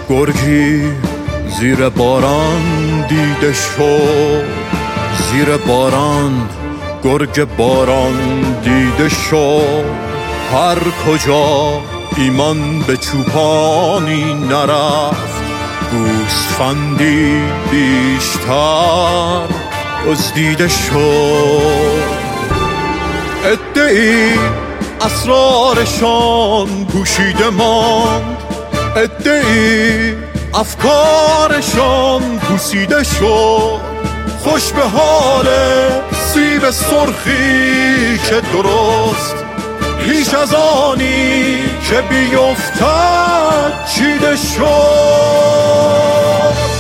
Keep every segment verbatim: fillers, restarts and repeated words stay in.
گرگی زیر باران دیده شد، زیر باران گرگ باران دیده شد. هر کجا ایمان به چوپانی نرفت، گوسفندی بیشتر دزدیده شد. عده‌ای اسرارشان پوشیده ماند، عده‌ای افکارشان پوسیده شد. خوش به حال سیب سرخی که درست پیش از آنی که بیفتد چیده شد.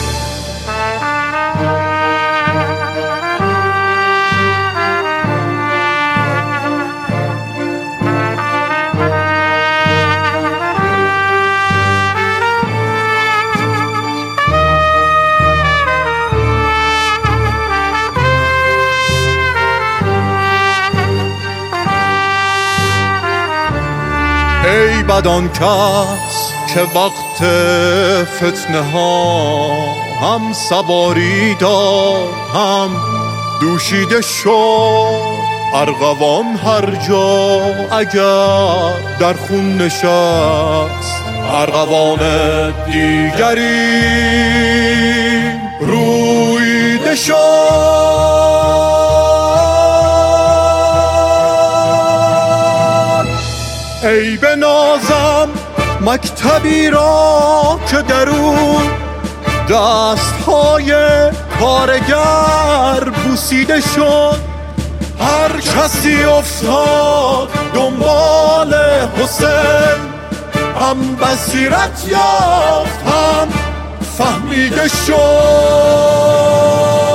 ای بدان کس که وقت فتنه ها هم سواری داد هم دوشیده شد. ارغوان هر جا اگر در خون نشست، ارغوان دیگری رویده شد. ای به نازم مکتبی را که درون دستهای کارگر بوسیده شد. هر کسی افتاد دنبال حسین، هم بصیرت یافت هم فهمیده شد.